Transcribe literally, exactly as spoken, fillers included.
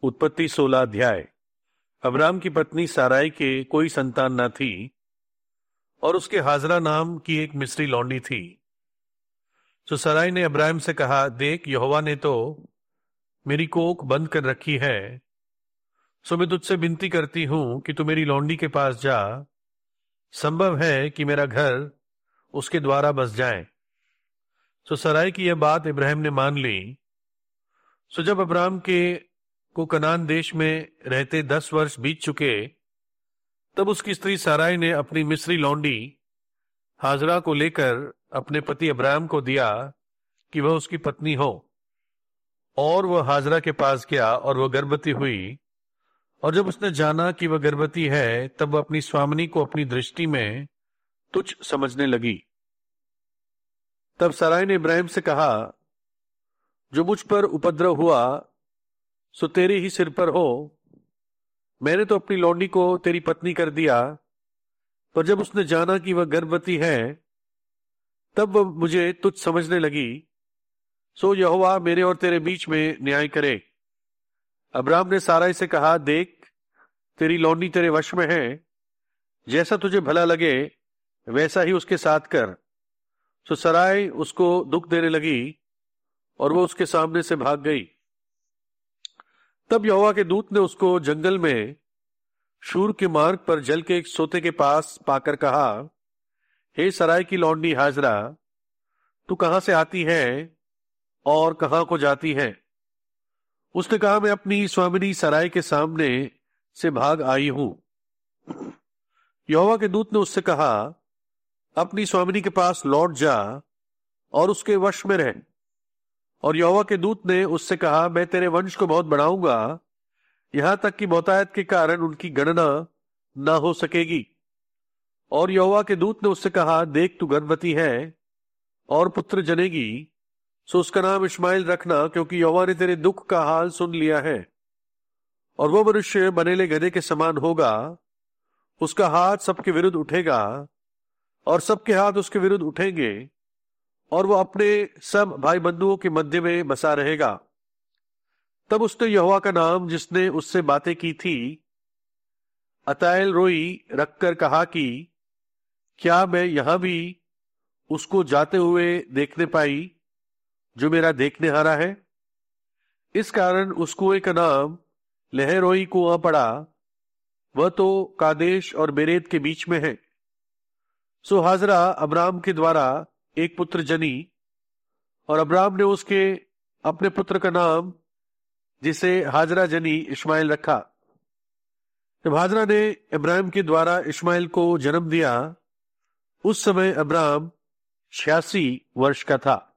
उत्पत्ति सोलह अध्याय। अब्राम की पत्नी साराई के कोई संतान न थी और उसके हाजरा नाम की एक मिस्री लौंडी थी। तो साराई ने अब्राम से कहा, देख, यहोवा ने तो मेरी कोख बंद कर रखी है, सो मैं तुझसे विनती करती हूं कि तू मेरी लौंडी के पास जा। संभव है कि मेरा घर उसके द्वारा बस जाए। सो साराई की यह बात इब्राहिम ने मान ली। सो जब अब्राम के को कनान देश में रहते दस वर्ष बीत चुके, तब उसकी स्त्री साराई ने अपनी मिस्री लौंडी हाजरा को लेकर अपने पति अब्राम को दिया कि वह उसकी पत्नी हो। और वह हाजरा के पास गया और वह गर्भवती हुई। और जब उसने जाना कि वह गर्भवती है, तब वह अपनी स्वामिनी को अपनी दृष्टि में तुच्छ समझने लगी। तब साराई ने इब्राहिम से कहा, जो मुझ पर उपद्रव हुआ सो तेरे ही सिर पर हो। मैंने तो अपनी लौंडी को तेरी पत्नी कर दिया, पर जब उसने जाना कि वह गर्भवती है, तब वह मुझे तुच्छ समझने लगी। सो यहोवा मेरे और तेरे बीच में न्याय करे। अब्राम ने साराई से कहा, देख, तेरी लौंडी तेरे वश में है, जैसा तुझे भला लगे वैसा ही उसके साथ कर। सो साराई उसको दुख देने लगी और वह उसके सामने से भाग गई। तब यहोवा के दूत ने उसको जंगल में शूर के मार्ग पर जल के एक सोते के पास पाकर कहा, हे सराय की लौंडी हाजरा, तू कहां से आती है और कहां को जाती है? उसने कहा, मैं अपनी स्वामिनी सराय के सामने से भाग आई हूं। यहोवा के दूत ने उससे कहा, अपनी स्वामिनी के पास लौट जा और उसके वश में रह। और यहोवा के दूत ने उससे कहा, मैं तेरे वंश को बहुत बढ़ाऊंगा, यहां तक कि बहुतायत के कारण उनकी गणना ना हो सकेगी। और यहोवा के दूत ने उससे कहा, देख, तू गर्भवती है और पुत्र जनेगी, सो उसका नाम इश्माएल रखना, क्योंकि यहोवा ने तेरे दुख का हाल सुन लिया है। और वह मनुष्य बनेले गधे के समान होगा, उसका हाथ सबके विरुद्ध उठेगा और सबके हाथ उसके विरुद्ध उठेंगे, और वह अपने सब भाई बंधुओं के मध्य में बसा रहेगा। तब उसने यहोवा का नाम, जिसने उससे बातें की थी, अताएल रोई रखकर कहा कि क्या मैं यहां भी उसको जाते हुए देखने पाई जो मेरा देखने हारा है? इस कारण उस कुएं का नाम लहरोई कुआं पड़ा। वह तो कादेश और बेरेत के बीच में है। सो हाजरा अब्राम के द्वारा एक पुत्र जनी, और अब्राम ने उसके अपने पुत्र का नाम, जिसे हाजरा जनी, इश्माएल रखा। जब हाजरा ने इब्राहिम के द्वारा इश्माएल को जन्म दिया, उस समय अब्राम छियासी वर्ष का था।